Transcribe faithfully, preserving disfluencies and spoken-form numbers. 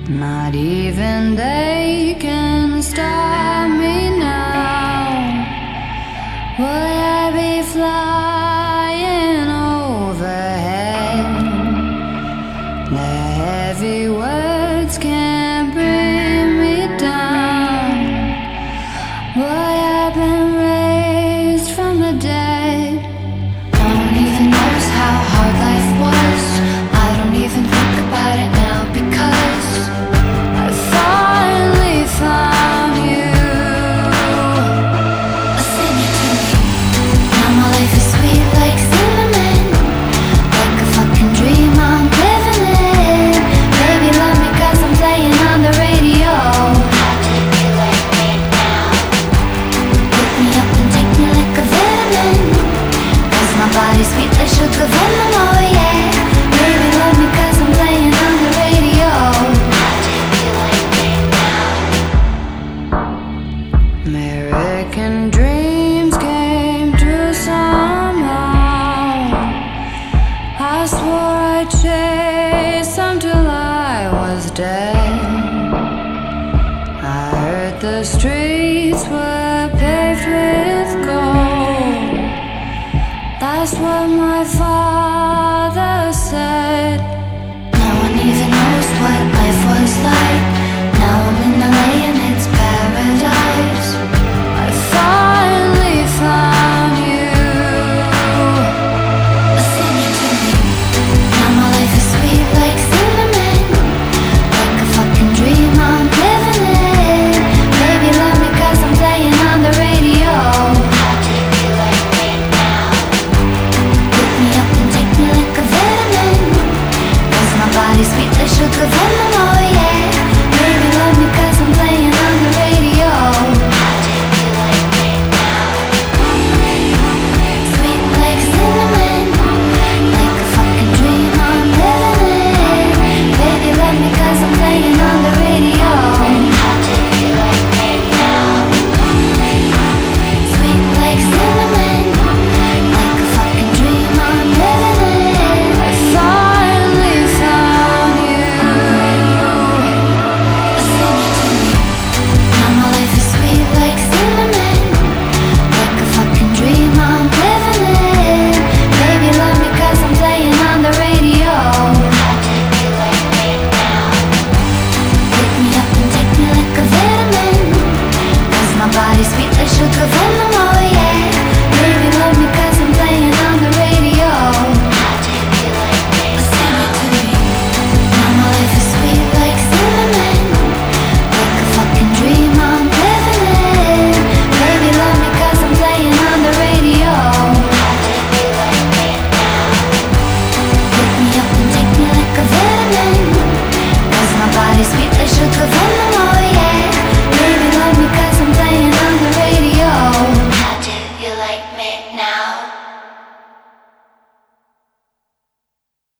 Not even they can stop me now. Would I be flying overhead? The heavy words can't bring me down. Would I been raised from the dead? No one even knows how hard life was. I don't even think about it now because I finally found you. Sing it to me. Now my life is sweet like cinnamon, like a fucking dream I'm living in. Baby, love me 'cause I'm playing on the radio. How do you like me now? Pick me up and take me like a vitamin, 'cause my body's sweet like sugar venom, oh yeah. Baby, love me 'cause I'm playing on the radio. How do you like me now? American dreams came true somehow. I swore I'd chase them till I was dead. I heard the streets were paved with gold. That's what my father said.